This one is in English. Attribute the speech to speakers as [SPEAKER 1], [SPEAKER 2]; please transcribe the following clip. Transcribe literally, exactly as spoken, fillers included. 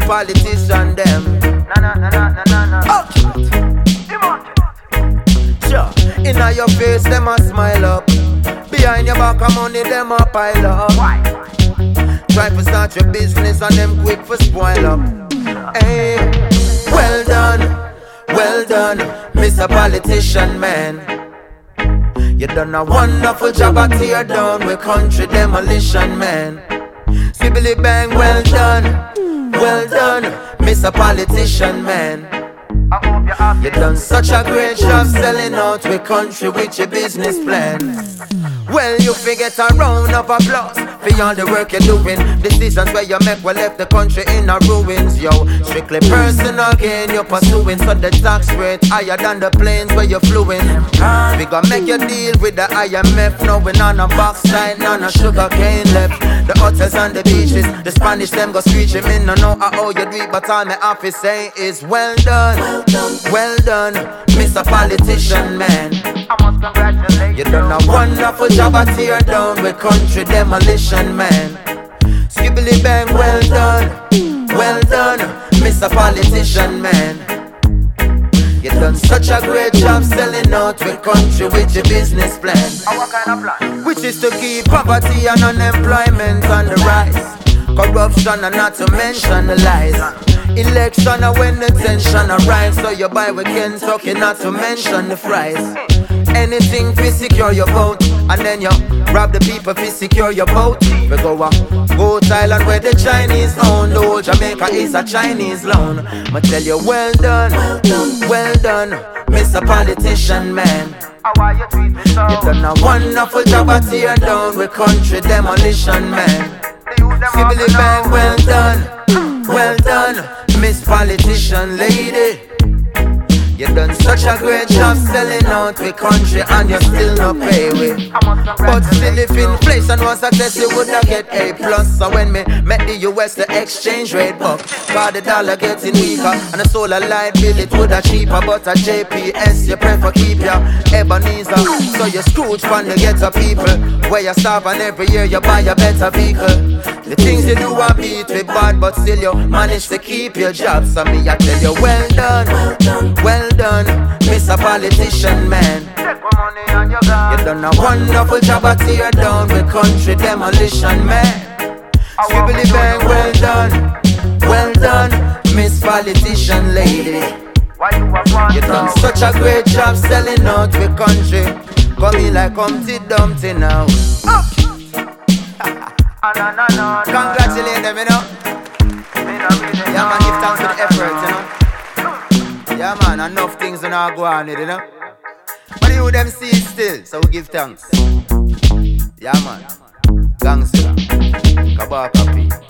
[SPEAKER 1] politician them.
[SPEAKER 2] Na na na na na na.
[SPEAKER 1] Oh. Sure. Inna your face, them a smile up. Behind your back of money, them a pile up.
[SPEAKER 2] Why?
[SPEAKER 1] Try to start your business and them quick for spoil up. Hey, well done, well done, Mister Politician Man. You done a wonderful job at tear down with country demolition, man. Sibbly bang, well done, well done, Mister Politician Man.
[SPEAKER 2] I hope you're happy.
[SPEAKER 1] You done such a great job selling out with country with your business plan. Well, you forget a round of applause for all the work you're doing. Decisions where you make will left the country in a ruins, yo. Strictly personal gain you're pursuing, so the tax rate higher than the planes where you're fluing. We gon' make you deal with the I M F, knowing on a backside, none of sugar cane left. The hotels and the beaches, the Spanish them go screeching. Me no know how you do it, but all me have to say is well done, well done, Mister Politician Man.
[SPEAKER 2] I must congratulate
[SPEAKER 1] You done a wonderful job at tear down with country demolition, man. Skibbly bang, well done, well done, Mister Politician Man. You done such a great job selling out with country with your business plan.
[SPEAKER 2] What kind of plan?
[SPEAKER 1] Which is to keep poverty and unemployment on the rise. Corruption and not to mention the lies. Election and when the tension arise, so you buy with Kentucky, not to mention the fries. Anything to secure your vote, and then you rob the people to secure your boat. We go up, go to Thailand where the Chinese own. The whole Jamaica is a Chinese loan. I tell you, well done, well done, Mister Politician Man.
[SPEAKER 2] How are you treating so?
[SPEAKER 1] You done a wonderful job at tear down with country demolition, man. Sibbly bang, well done, well done, Miss Politician Lady. You done such a great job selling out with country and you still not pay with. But still if inflation was a test you woulda get A plus. So when me met the U S the exchange rate buck, cause the dollar getting weaker and the solar light bill it woulda cheaper. But a J P S you prefer keep your Ebenezer. So you Scrooge from the ghetto people where you starve and every year you buy a better vehicle. The things you do are beat with bad, but still you manage to keep your job. So me I tell you well done, well done, Mister Politician Man.
[SPEAKER 2] Take my money and you gone.
[SPEAKER 1] You done a wonderful job at tear down with country demolition, man. Skibbly bang, well done, well done, Miss Politician Lady.
[SPEAKER 2] Why you a fun
[SPEAKER 1] You done such a great job selling out with country. Come in like Humpty Dumpty now.
[SPEAKER 2] Ah, no, no, no, no,
[SPEAKER 1] Congratulate them, you know.
[SPEAKER 2] Me no really
[SPEAKER 1] Yeah, man,
[SPEAKER 2] know.
[SPEAKER 1] give thanks for the effort, you know. Yeah, man, enough things do not go on with, you know. But you them see it still, so we give thanks. Yeah, man. Gangster. Kabaka P.